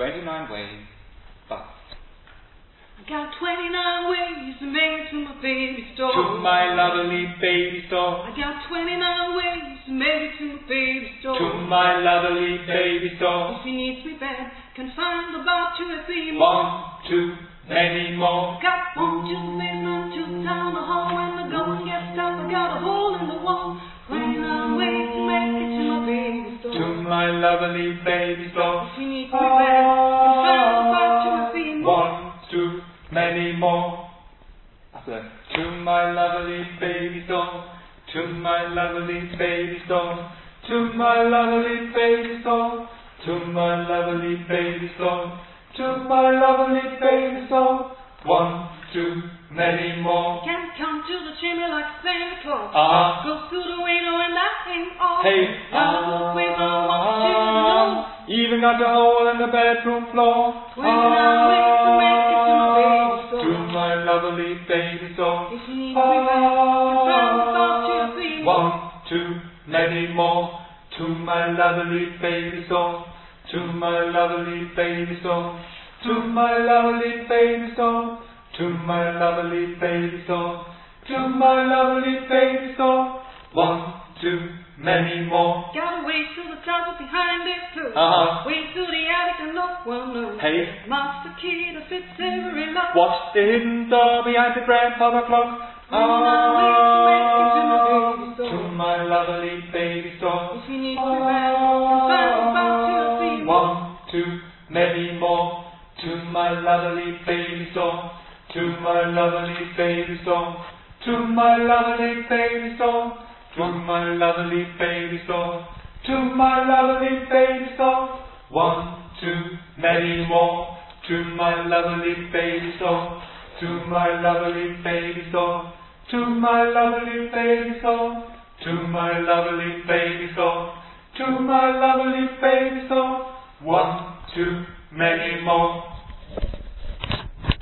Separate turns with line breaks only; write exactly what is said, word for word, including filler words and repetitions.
twenty-nine ways, but
I got twenty-nine ways to make it to my baby store.
to my lovely baby store.
I got twenty-nine ways to make it to my baby store.
To my lovely baby store.
If he needs me bad, can find about two or three more.
One, two, many more.
Got one, two, basement, two down the hall. When the going gets tough, I got a hole in the wall. Twenty-nine ways to make it to my baby store.
To my lovely baby store.
If he needs me bad, can find about two or three more.
One, two, many more. After that. To my lovely baby store. To my lovely baby store. To my lovely baby store. To my lovely baby store. To my lovely baby store. One, two, many more.
Can't come to the chimney like Santa Claus.
Ah.
Go through the window and that ain't all.
Hey.
Now the ways I want you to know.
Even got a hole in the bedroom floor.
Twenty-nine ways to make it to my baby store.
To my lovely baby store.
If you need me back, can find about two or three more.
One, two, many more. To my lovely baby store. To my lovely baby store. To my lovely baby store. To my lovely baby store. To my lovely baby store. One, two, many more.
Gotta wait till the closet behind it closes.
Uh-huh.
Wait through the attic and no one knows.
Hey.
Master key that fits every lock.
Watch the hidden door behind the grandfather clock.
Twenty-nine ways to make it to my baby store.
To my lovely baby store.
If you need me back, can find about two or three more.
One, two, many more. To my lovely baby store. To my lovely baby store. To my lovely baby store. To my lovely baby store. To my lovely baby store. One, two, many more. To my lovely baby store. To my lovely baby store. To my lovely baby store. To my lovely baby store. To my lovely baby store. One, two, many more.